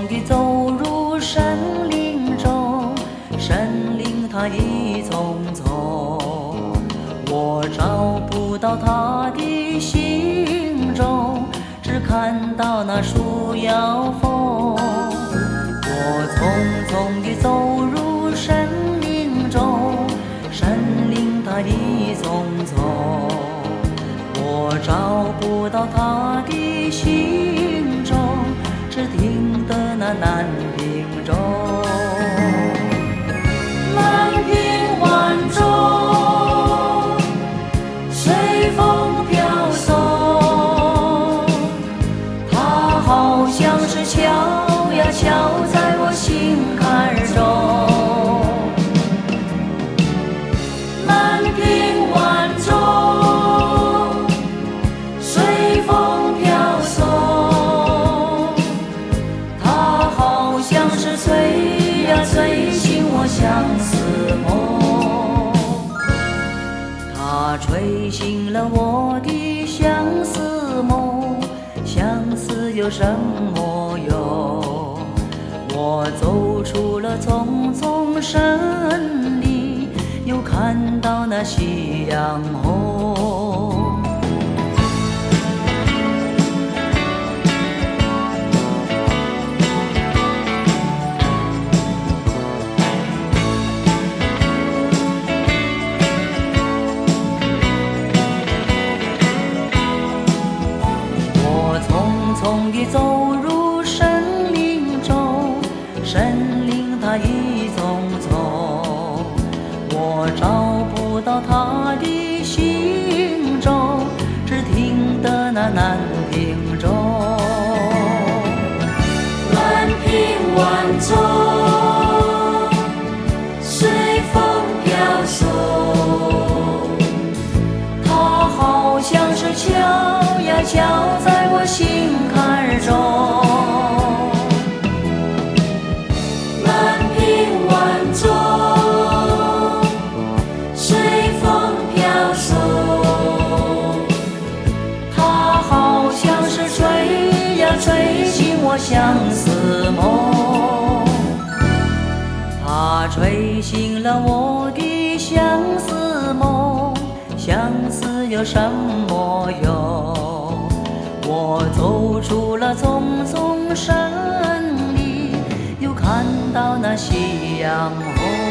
地走入森林中，森林它一丛丛，我找不到它的行踪，只看到那树摇风。我匆匆地走入森林中，森林它一丛丛，我找不到它的行踪，只听得那南屏钟。南屏晚钟，随风飘送，它好像是敲呀敲在我心坎中。南屏晚钟，随风飘送，它好像是催呀催醒我相思梦。它吹醒了我的相思梦，相思有什么用？我走出了丛丛森林，又看到那夕阳红。我匆匆地走入森林中，森林它一丛丛，我找不到它的行踪，只听得那南屏钟。南屏晚钟，随风飘送，它好像是敲呀敲在我心坎中。南屏晚钟，随风飘送，它好像是吹呀吹醒我相思梦。它吹醒了我的相思梦，相思有什么用？我走出了丛丛森林，又看到那夕阳红。